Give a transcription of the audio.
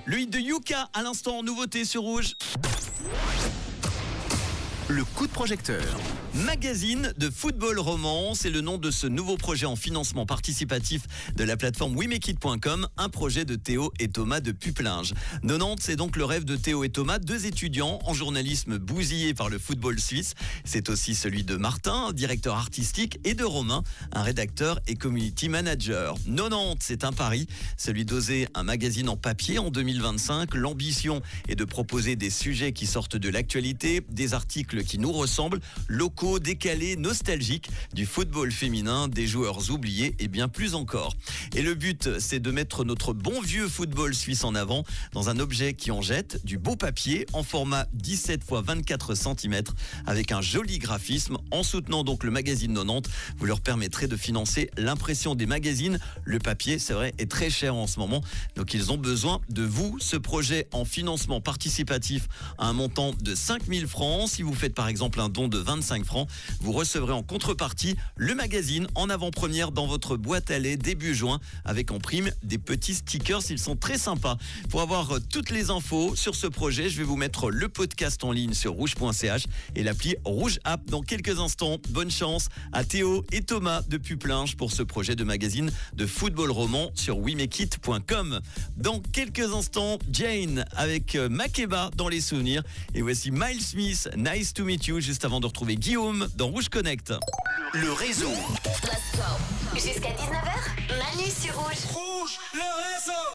Le hit de Yuka à l'instant, nouveauté sur Rouge. Le coup de projecteur. Magazine de football roman, c'est le nom de ce nouveau projet en financement participatif de la plateforme WeMakeIt.com, un projet de Théo et Thomas de Puplinge. 90, c'est donc le rêve de Théo et Thomas, deux étudiants en journalisme bousillés par le football suisse. C'est aussi celui de Martin, directeur artistique, et de Romain, un rédacteur et community manager. 90, c'est un pari, celui d'oser un magazine en papier en 2025. L'ambition est de proposer des sujets qui sortent de l'actualité, des articles qui nous ressemblent, locaux, décalés, nostalgiques, du football féminin, des joueurs oubliés et bien plus encore. Et le but, c'est de mettre notre bon vieux football suisse en avant dans un objet qui en jette, du beau papier en format 17 x 24 cm avec un joli graphisme. En soutenant donc le magazine 90, vous leur permettrez de financer l'impression des magazines. Le papier, c'est vrai, est très cher en ce moment, donc ils ont besoin de vous. Ce projet en financement participatif à un montant de 5 000 francs. Si vous faites par exemple un don de 25 francs, vous recevrez en contrepartie le magazine en avant-première dans votre boîte à lait début juin avec en prime des petits stickers. Ils sont très sympas. Pour avoir toutes les infos sur ce projet, je vais vous mettre le podcast en ligne sur rouge.ch et l'appli Rouge App dans quelques instants. Bonne chance à Théo et Thomas de Puplinge pour ce projet de magazine de football roman sur WeMakeIt.com. Dans quelques instants, Jane avec Makeba dans les souvenirs. Et voici Miles Smith, Nice to Meet You, juste avant de retrouver Guillaume dans Rouge Connect. Le réseau. Let's go. Jusqu'à 19h, Manu sur Rouge. Rouge, le réseau.